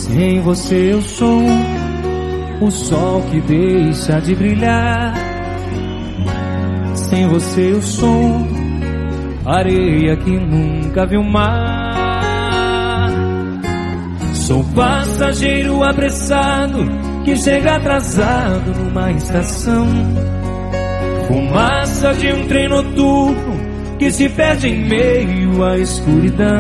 Sem você eu sou o sol que deixa de brilhar. Sem você eu sou areia que nunca viu mar. Sou passageiro apressado que chega atrasado numa estação. Fumaça de um trem noturno que se perde em meio à escuridão.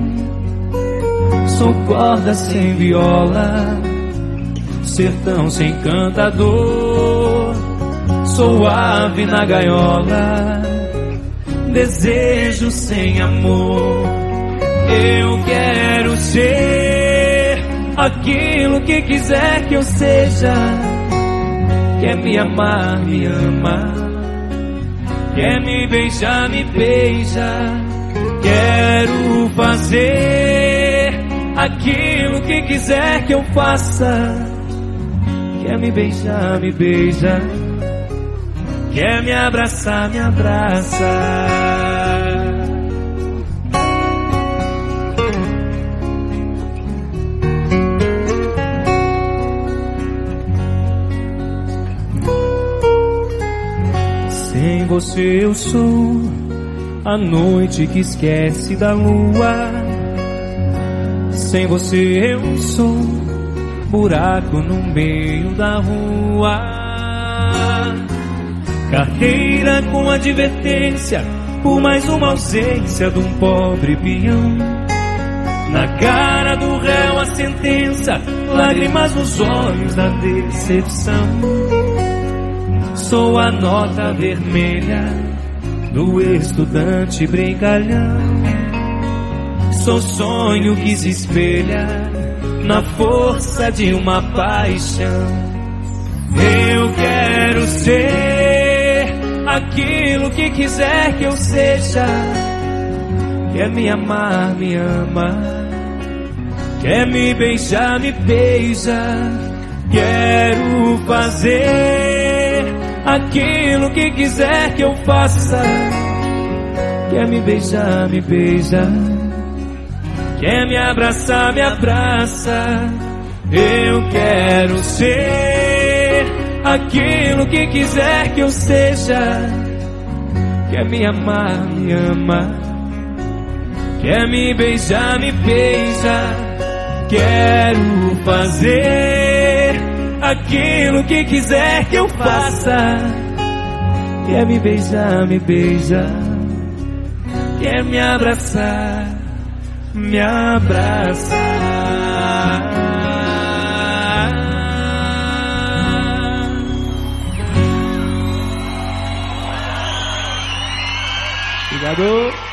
Sou corda sem viola, sertão sem cantador. Sou ave na gaiola, desejo sem amor. Eu quero ser aquilo que quiser que eu seja. Quer me amar, me ama. Quer me beijar, me beija. Quero fazer aquilo que quiser que eu faça. Quer me beijar, me beija. Quer me abraçar, me abraça. Sem você eu sou a noite que esquece da lua. Sem você eu sou buraco no meio da rua. Carteira com advertência por mais uma ausência de um pobre peão. Na cara do réu a sentença, lágrimas nos olhos da decepção. Sou a nota vermelha do estudante brincalhão. Sou sonho que se espelha na força de uma paixão. Eu quero ser aquilo que quiser que eu seja. Quer me amar, me ama. Quer me beijar, me beija. Quero fazer aquilo que quiser que eu faça. Quer me beijar, me beija. Quer me abraçar, me abraça. Eu quero ser aquilo que quiser que eu seja. Quer me amar, me ama. Quer me beijar, me beija. Quero fazer aquilo que quiser que eu faça. Quer me beijar, me beija. Quer me abraçar, me abraça. Obrigado.